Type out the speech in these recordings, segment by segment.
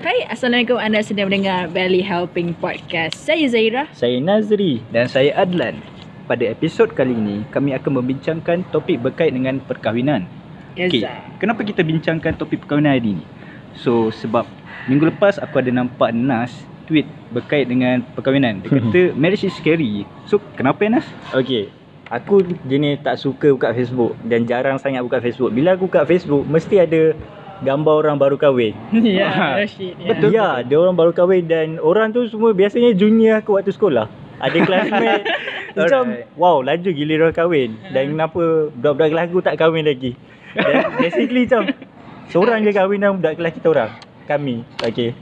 Hai, Assalamualaikum. Anda sedang mendengar Valley Helping Podcast. Saya Zaira. Saya Nazri. Dan saya Adlan. Pada episod kali ini, kami akan membincangkan topik berkait dengan perkahwinan. Okey, kenapa kita bincangkan topik perkahwinan hari ini? So, sebab minggu lepas aku ada nampak Nas tweet berkait dengan perkahwinan. Dia kata marriage is scary. So, kenapa Nas? Okey, aku jenis tak suka buka Facebook dan jarang sangat buka Facebook. Bila aku buka Facebook, mesti ada gambar orang baru kahwin. Ya, Rashid. Betul. Ya, dia orang baru kahwin dan orang tu semua biasanya junior aku waktu sekolah. Ada classmate. Macam wow, laju gila dia orang kahwin. Dan kenapa budak-budak kelas aku tak kahwin lagi? Dan basically macam seorang je kahwin dengan budak kelas kita orang. Kami. Okay.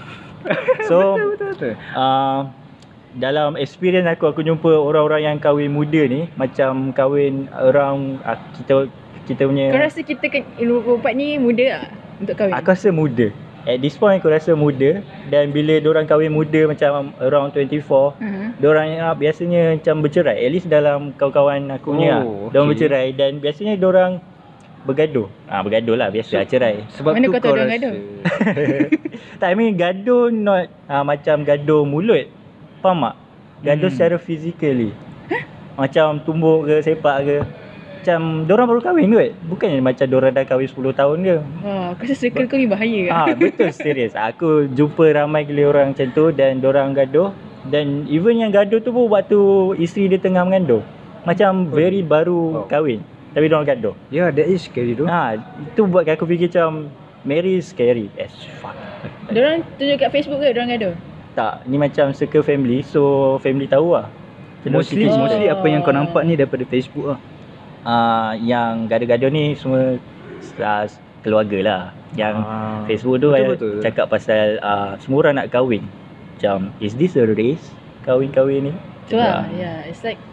So Betul. dalam experience aku jumpa orang-orang yang kahwin muda ni macam kahwin orang kita punya. Kau rasa kita ilmu perempuan ni muda tak untuk kahwin? Aku rasa muda. At this point aku rasa muda. Dan bila diorang kahwin muda macam around 24, diorang biasanya macam bercerai. At least dalam kawan-kawan aku ni diorang bercerai. Dan biasanya diorang bergaduh. Bergaduh lah, biasa cerai. Sebab mana tu kau tahu kau diorang rasa gaduh? Tak, I mean gaduh not macam gaduh mulut. Faham tak? Gaduh secara physically. Macam tumbuk ke, sepak ke. Macam diorang baru kahwin kot. Bukannya macam diorang dah kahwin 10 tahun ke. Aku rasa circle kau ni bahaya ke? Betul, serius. Aku jumpa ramai gila orang macam tu dan diorang gaduh. Dan even yang gaduh tu pun waktu isteri dia tengah mengandung. Macam very baru kahwin. Tapi diorang gaduh. Ya, that is scary tu. Itu buat aku fikir macam marriage scary as fuck. Diorang tunjuk kat Facebook ke diorang gaduh? Tak, ni macam circle family. So family tahu lah. Mostly apa yang kau nampak ni daripada Facebook lah. Yang gaduh-gaduh ni semua keluarga lah. Yang Facebook tu betul. Cakap pasal semua orang nak kahwin. Macam is this a race? Kahwin-kahwin ni. Tu lah. Yeah, it's like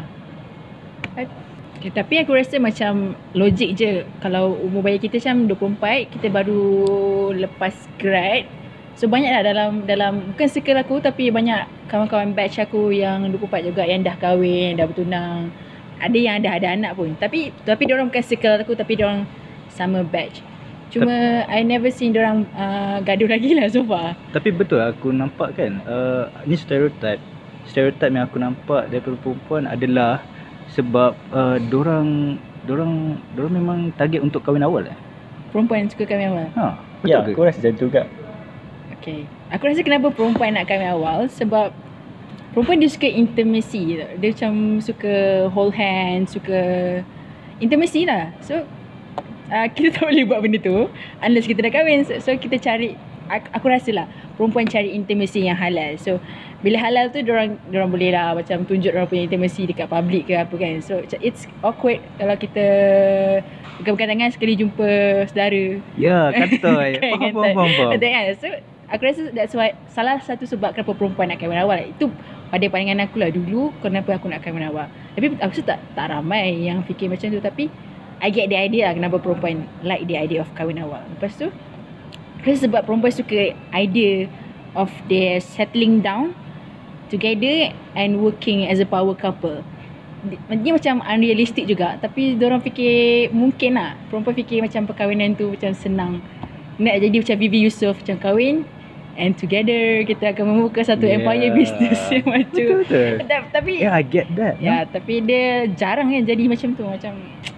Okay, tapi aku rasa macam logik je. Kalau umur bayi kita macam 24, kita baru lepas grad. So banyak lah dalam bukan circle aku, tapi banyak kawan-kawan batch aku yang 24 juga yang dah kahwin, dah bertunang. Ada yang dah ada anak pun. Tapi diorang bukan circle aku, tapi diorang sama batch. Cuma I never seen diorang gaduh lagi lah so far. Tapi betul aku nampak kan, ni stereotype yang aku nampak daripada perempuan adalah sebab dorang memang target untuk kahwin awal. Perempuan suka kahwin awal? Betul Ya, ke? aku rasa macam tu juga. Okay. Aku rasa kenapa perempuan nak kahwin awal, sebab perempuan dia suka intimacy tau. Dia macam suka hold hand, suka intimacy lah. So kita tak boleh buat benda tu unless kita dah kahwin. So kita cari, aku rasa lah perempuan cari intimacy yang halal. So bila halal tu diorang boleh lah macam tunjuk diorang punya intimacy dekat public ke apa kan. So it's awkward kalau kita pegang-pegang tangan sekali jumpa saudara. Ya, kata faham. Betul kan? So aku rasa that's why salah satu sebab kenapa perempuan nak kahwin awal. Itu pada pandangan aku lah dulu, kenapa aku nak kahwin awal. Tapi aku rasa tak ramai yang fikir macam tu. Tapi I get the idea lah kenapa perempuan like the idea of kahwin awal. Lepas tu aku rasa sebab perempuan suka idea of their settling down together and working as a power couple. Dia macam unrealistic juga. Tapi diorang fikir mungkin lah. Perempuan fikir macam perkahwinan tu macam senang. Nak jadi macam Vivi Yusof, macam kahwin and together kita akan membuka satu empire business yang macam. Betul. Tapi I get that. Ya, tapi dia jarang kan jadi macam tu. Macam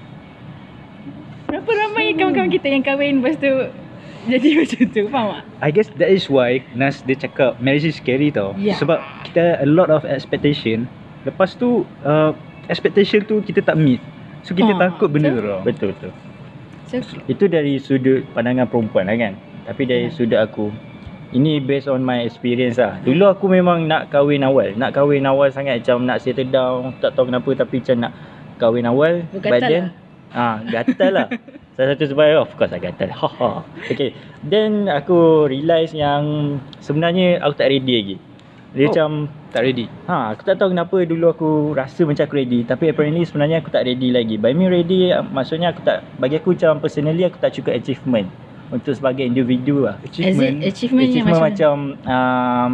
berapa ramai kawan-kawan kita yang kahwin lepas tu jadi macam tu, faham tak? I guess that is why Nas dia cakap marriage is scary tau. Sebab kita a lot of expectation. Lepas tu expectation tu kita tak meet. So kita takut benda tu tau. Betul. So, Itu dari sudut pandangan perempuan lah kan. Tapi dari sudut aku, ini based on my experience lah. Dulu aku memang nak kahwin awal sangat, macam nak settle down. Tak tahu kenapa, tapi macam nak kahwin awal. gatal Gatal lah. Salah satu sebab, of course lah gatal. Okay. Then aku realise yang sebenarnya aku tak ready lagi. Dia macam tak ready. Aku tak tahu kenapa dulu aku rasa macam aku ready, tapi apparently sebenarnya aku tak ready lagi. By me ready, maksudnya bagi aku macam personally aku tak cukup achievement untuk sebagai individu lah. Achievement yang macam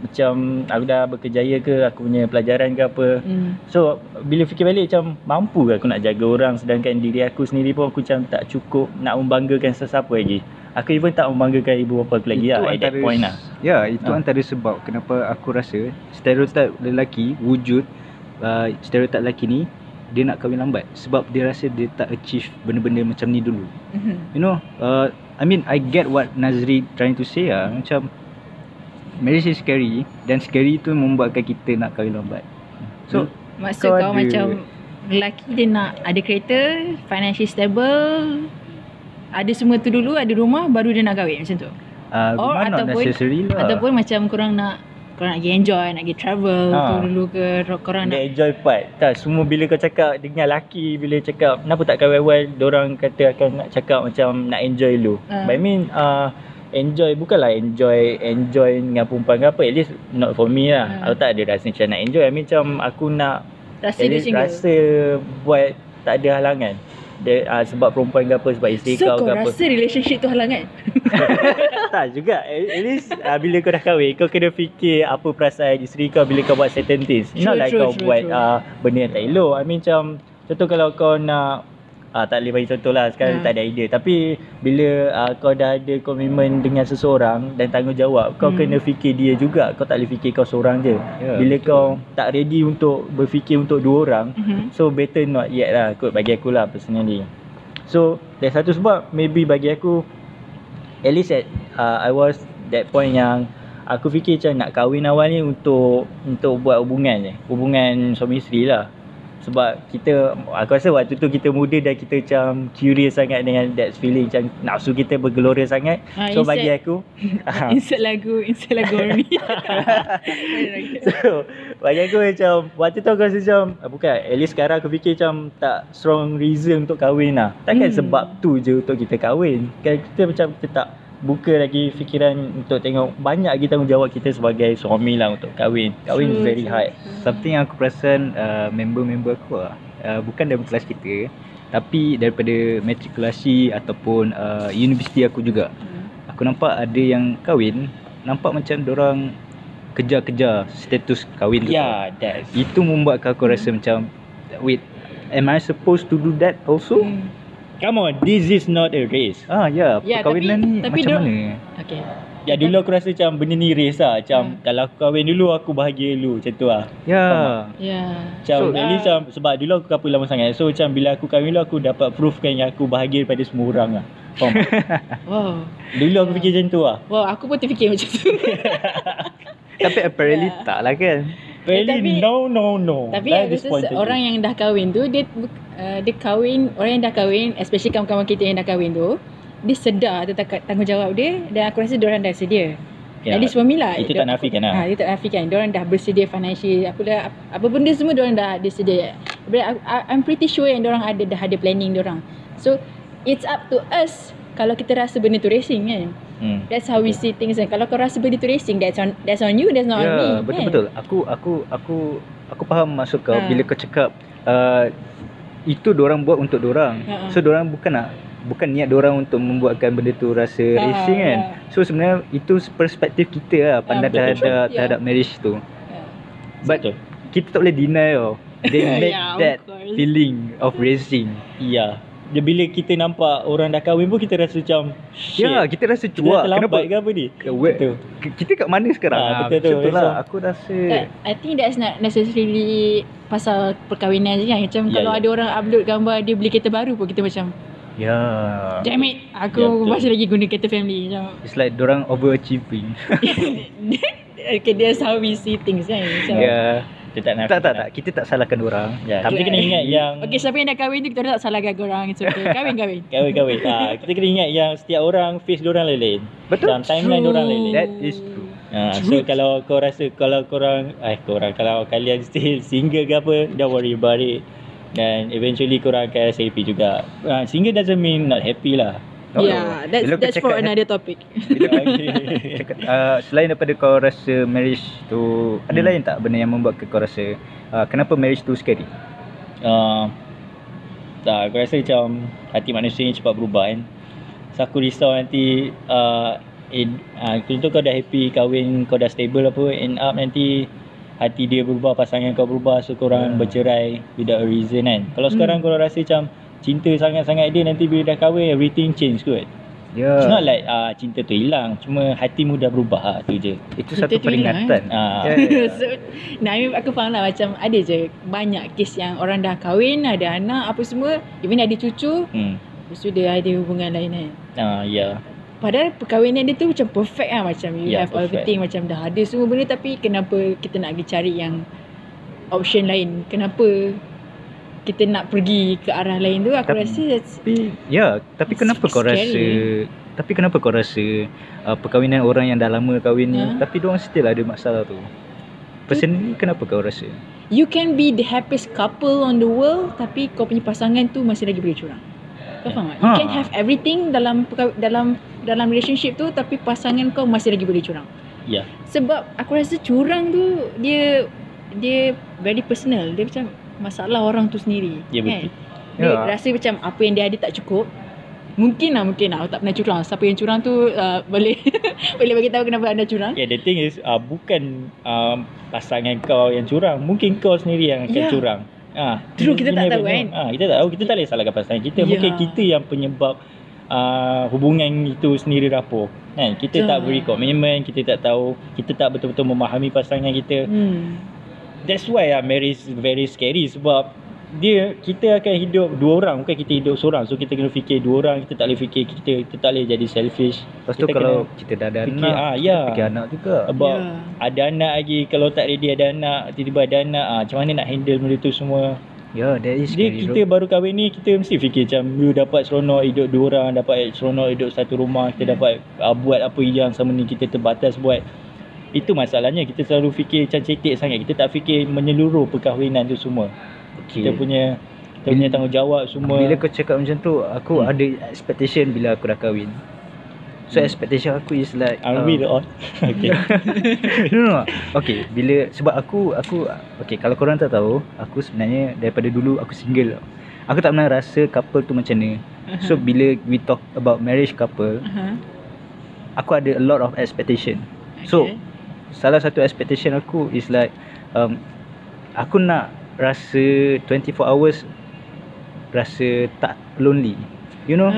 macam aku dah berkejaya ke, aku punya pelajaran ke apa. So bila fikir balik macam mampu ke aku nak jaga orang, sedangkan diri aku sendiri pun aku macam tak cukup nak membanggakan sesiapa lagi. Aku even tak membanggakan ibu bapa aku lagi lah at that point lah. Ya, itu antara sebab kenapa aku rasa stereotip lelaki wujud, stereotip lelaki ni dia nak kahwin lambat sebab dia rasa dia tak achieve benda-benda macam ni dulu. You know, I mean I get what Nazri trying to say lah. Macam marriage is scary, dan scary tu membuatkan kita nak kahwin lambat. So maksud kau macam lelaki dia nak ada kereta, financial stable, ada semua tu dulu, ada rumah, baru dia nak kahwin macam tu. Rumah not necessary lah. Ataupun macam korang nak pergi enjoy, nak pergi travel tu dulu ke, korang nak enjoy part. Tak, semua bila kau cakap dengan lelaki, bila cakap kenapa tak kahwin awal, diorang kata akan nak cakap macam nak enjoy dulu. But I mean enjoy bukanlah enjoy dengan perempuan ke apa. At least not for me lah. Aku tak ada rasa macam nak enjoy. I mean macam aku nak rasa buat tak ada halangan. Sebab perempuan ke apa, sebab isteri kau ke apa. So kau rasa relationship tu halangan? Tak juga. At least bila kau dah kahwin, kau kena fikir apa perasaan isteri kau bila kau buat certain things. Not like kau buat benda yang tak elok. I mean macam contoh kalau kau nak tak boleh bagi contoh lah, sekarang tak ada idea. Tapi bila kau dah ada komitmen dengan seseorang dan tanggungjawab, kau kena fikir dia juga. Kau tak boleh fikir kau seorang je. Bila kau tak ready untuk berfikir untuk dua orang, so better not yet lah kot bagi aku lah personally. So that's satu sebab maybe bagi aku, at least I was that point yang aku fikir macam nak kahwin awal ni untuk buat hubungan suami isteri lah. Sebab aku rasa waktu tu kita muda dan kita macam curious sangat dengan that feeling, macam nafsu kita bergelora sangat. So bagi aku insert lagu ni. So bagi aku macam waktu tu aku rasa macam bukan, at least sekarang aku fikir macam tak strong reason untuk kahwin lah. Takkan sebab tu je untuk kita kahwin. Kan kita macam kita tak buka lagi fikiran untuk tengok banyak lagi tanggungjawab kita sebagai suami lah untuk kahwin. Kahwin is very hard. Something yang aku perasan member-member aku lah, bukan dari kelas kita, tapi daripada matrikulasi ataupun universiti aku juga. Aku nampak ada yang kahwin, nampak macam dorang kejar-kejar status kahwin tu. Yeah, that's itu membuatkan aku rasa macam, wait, am I supposed to do that also? Come on, this is not a race. Perkahwinan ni macam mana? Okay. Ya, dulu aku rasa macam benda ni race lah. Macam kalau aku kahwin dulu, aku bahagia dulu. Macam tu lah. Macam so, at least sebab dulu aku couple lama sangat. So macam bila aku kahwin dulu, aku dapat proofkan yang aku bahagia daripada semua orang lah. Faham? Wow. Dulu aku fikir macam tu lah. Wow, aku pun terfikir macam tu. Tapi apparently tak lah kan? Apparently no. Tapi orang yang dah kahwin tu, dia kahwin, orang yang dah kahwin, especially kawan-kawan kita yang dah kahwin tu, dia sedar tentang tanggungjawab dia, dan aku rasa diorang dah sedia. Jadi suami lah. Itu tak nafikan lah. Dia tak nafikan. Diorang dah bersedia financial, apa benda semua diorang dah sedia. I'm pretty sure yang diorang dah ada planning diorang. So it's up to us kalau kita rasa benda tu racing kan. That's how we see things kan. Kalau kau rasa benda tu racing, that's on you, that's not on me. Betul-betul. Aku faham maksud kau bila kau cakap itu diorang buat untuk diorang. So diorang bukan niat diorang untuk membuatkan benda tu rasa racing kan. So sebenarnya itu perspektif kita lah pandang terhadap marriage tu. But kita tak boleh deny they make that feeling of racing. Dia bila kita nampak orang dah kahwin pun kita rasa macam shit. Kita rasa cuak. Kenapa ke apa ni? Kita kat mana sekarang? Betul lah. Aku rasa I think that's not necessarily pasal perkahwinan je kan. Macam kalau ada orang upload gambar dia beli kereta baru pun kita macam damn it, aku masih lagi guna kereta family macam. It's like dorang overachieving. Okay, that's how we see things kan. Tak. Kita tak salahkan orang. Tapi kena ingat yang siapa yang dah kahwin tu kita tak salahkan orang. It's okay. Kahwin. Kita kena ingat yang setiap orang face diorang lain-lain. Betul. Dan timeline diorang lain-lain. That is true. So kalau kau rasa kalau kalian still single ke apa, don't worry about it. Dan eventually korang akan rasa happy juga. Single doesn't mean not happy lah. That's for another topic. Selain daripada kau rasa marriage tu, ada lain tak benda yang membuat kau rasa kenapa marriage tu scary? Tak, aku rasa macam hati manusia ni cepat berubah kan. So aku risau nanti contoh kau dah happy kahwin, kau dah stable apa, end up nanti hati dia berubah, pasangan kau berubah, so korang bercerai without a reason kan. Kalau sekarang korang rasa macam cinta sangat-sangat dia, nanti bila dah kahwin everything change kot. It's not like cinta tu hilang, cuma hatimu dah berubah tu je. Itu satu peringatan. So, aku faham lah, macam ada je banyak kes yang orang dah kahwin, ada anak apa semua, even ada cucu, lepas tu dia ada hubungan lain kan. Padahal perkahwinan dia tu macam perfect lah, macam you have everything, macam dah ada semua benda, tapi kenapa kita nak pergi cari yang option lain? Kenapa kita nak pergi ke arah lain tu? Aku rasa tapi kenapa kau rasa perkahwinan orang yang dah lama kahwin ni tapi diorang still ada masalah tu? Personally, kenapa kau rasa? You can be the happiest couple on the world, tapi kau punya pasangan tu masih lagi boleh curang. Kau faham tak? You can have everything dalam relationship tu, tapi pasangan kau masih lagi boleh curang. Sebab aku rasa curang tu dia very personal. Dia macam masalah orang tu sendiri. Betul. Dia rasa macam apa yang dia ada tak cukup. Mungkin lah aku tak pernah curang. Siapa yang curang tu boleh bagi tahu kenapa anda curang. The thing is bukan pasangan kau yang curang, mungkin kau sendiri yang akan curang. True, kita tak tahu kan. Kita tak tahu, kita tak boleh salahkan pasangan kita. Mungkin kita yang penyebab hubungan itu sendiri rapuh kan. Kita tak beri komitmen, kita tak tahu, kita tak betul-betul memahami pasangan kita. That's why marriage is very scary, sebab kita akan hidup dua orang, bukan kita hidup seorang. So kita kena fikir dua orang, kita tak boleh fikir kita tak boleh jadi selfish. Lepas tu kalau kita dah ada anak, kita fikir anak juga. About ada anak lagi, kalau tak ready ada anak, tiba-tiba ada anak, macam mana nak handle benda tu semua. That is scary. Kita baru kahwin ni, kita mesti fikir macam you dapat seronok hidup dua orang, dapat seronok hidup satu rumah, kita dapat buat apa yang sama ni kita terbatas buat. Itu masalahnya, kita selalu fikir macam cetek sangat. Kita tak fikir menyeluruh perkahwinan tu semua. Kita punya tanggungjawab semua. Bila kau cakap macam tu, aku ada expectation bila aku dah kahwin. So expectation aku is like Okay. No. Okay, sebab aku okay, kalau korang tak tahu, aku sebenarnya daripada dulu aku single. Aku tak pernah rasa couple tu macam ni. So bila we talk about marriage couple, aku ada a lot of expectation. So salah satu expectation aku is like aku nak rasa 24 hours rasa tak lonely, you know.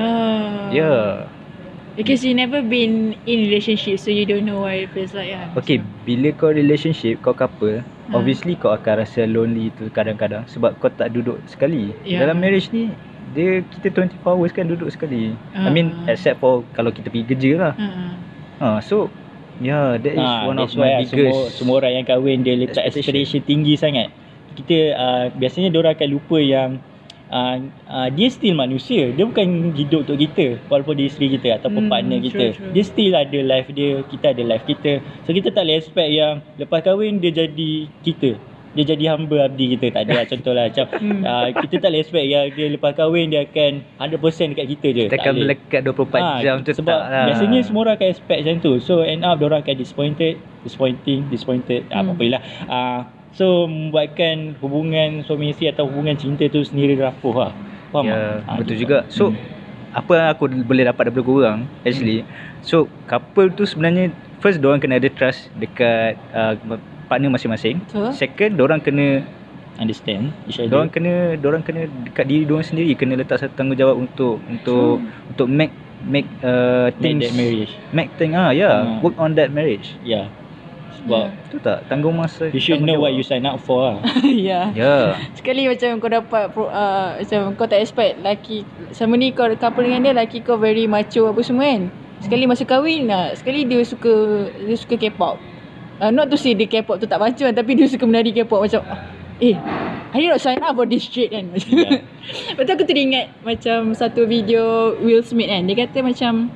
Because you never been in relationship, so you don't know what it feels like. Okay, bila kau relationship, kau couple, obviously kau akan rasa lonely tu kadang-kadang, sebab kau tak duduk sekali. Dalam marriage ni kita 24 hours kan duduk sekali. I mean except for kalau kita pergi kerja lah. So that is one of my biggest. Semua orang yang kahwin dia letak expectation tinggi sangat. Kita biasanya diorang akan lupa yang dia still manusia. Dia bukan hidup untuk kita, walaupun dia isteri kita ataupun partner kita. True. Dia still ada life dia, kita ada life kita. So kita tak boleh expect yang lepas kahwin dia jadi kita, dia jadi hamba abdi kita. Tak ada lah, contohlah macam kita tak boleh expect yang dia lepas kahwin dia akan 100% dekat kita je. Kita akan melekat 24 jam tu. Sebab biasanya semua orang akan expect macam tu. So end up diorang akan disappointed. Apa-apa lah. So membuatkan hubungan suami isteri atau hubungan cinta tu sendiri rapuh lah. Faham tak? Betul juga. So apa yang aku boleh dapat daripada korang actually, so couple tu sebenarnya first diorang kena ada trust dekat partner masing-masing. Second, diorang kena understand each other. Diorang kena dekat diri diorang sendiri, kena letak satu tanggungjawab untuk make things, make things work on that marriage. Sebab tu tak tanggung masa. You should know what you sign up for lah. Sekali macam kau dapat macam kau tak expect laki sama ni, kau couple dengan dia, laki kau very macho apa semua kan. Sekali masa kahwin sekali dia suka K-pop. Not to say dia K-pop tu tak macho, tapi dia suka menari K-pop macam I did not sign up for this shit kan. Lepas tu aku teringat macam satu video Will Smith kan. Dia kata macam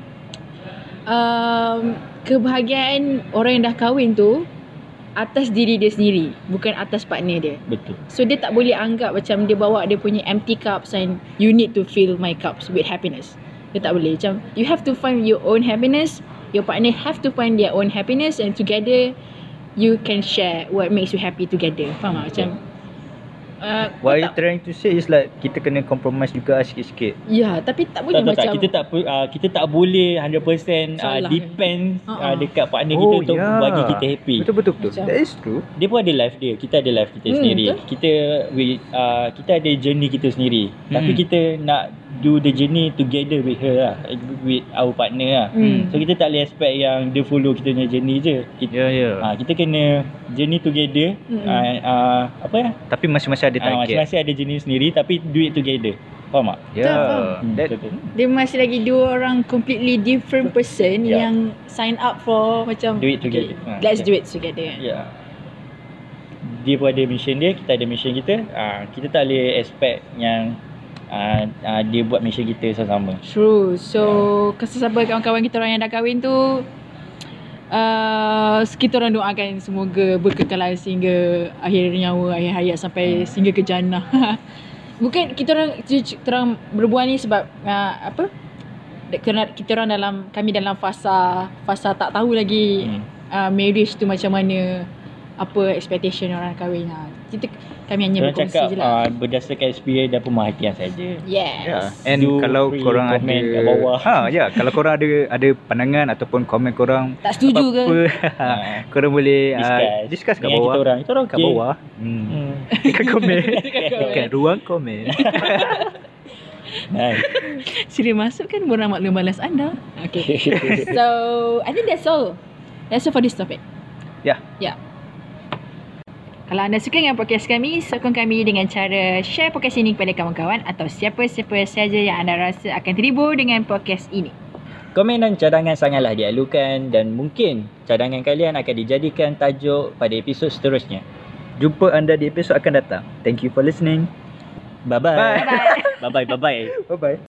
kebahagiaan orang yang dah kahwin tu atas diri dia sendiri, bukan atas partner dia. Betul. So dia tak boleh anggap macam dia bawa dia punya empty cups and you need to fill my cups with happiness. Dia tak boleh. Macam you have to find your own happiness, your partner have to find their own happiness, and together you can share what makes you happy together. Faham tak? Macam What you trying to say is like kita kena compromise juga sikit-sikit. Ya, tapi tak boleh Tak, macam kita tak boleh 100% depend dekat partner kita untuk bagi kita happy. Betul. Macam- That is true. Dia pun ada life dia, kita ada life kita sendiri. Kita ada journey kita sendiri. Tapi kita nak do the journey together with her lah, with our partner lah. So kita tak boleh expect yang dia follow kita punya journey je. Kita kena journey together. Tapi masing-masing ada target. Masing-masing ada journey sendiri tapi do it together. Faham tak? That dia masih lagi dua orang completely different person yang sign up for macam Do it together. Let's do it together. Ya. Dia pun ada mission dia, kita ada mission kita. Kita tak boleh expect yang dia buat mission kita sama-sama. True. So kesesabar kawan-kawan kita orang yang dah kahwin tu, kita orang doakan semoga berkekalan sehingga akhir nyawa, akhir hayat sampai sehingga ke jannah. Bukan kita orang berbual ni sebab kerana kita orang kami dalam fasa tak tahu lagi marriage tu macam mana, apa expectation orang kahwin. Kami hanya berkongsi je lah. Berdasarkan experience dan pemerhatian saja. Yes. And kalau korang ada kat bawah. kalau korang ada pandangan ataupun komen korang Tak setuju ke? Korang boleh discuss kat dengan bawah. Kita orang Kat bawah. Dekat komen. Dekat ruang komen. Nice. Sila masuk kan borang maklum balas anda. Okay. So I think that's all. That's all for this topic. Ya. Kalau anda suka dengan podcast kami, sokong kami dengan cara share podcast ini kepada kawan-kawan atau siapa-siapa saja yang anda rasa akan terhibur dengan podcast ini. Komen dan cadangan sangatlah dialukan dan mungkin cadangan kalian akan dijadikan tajuk pada episod seterusnya. Jumpa anda di episod akan datang. Thank you for listening. Bye-bye. Bye-bye. Bye-bye. Bye-bye.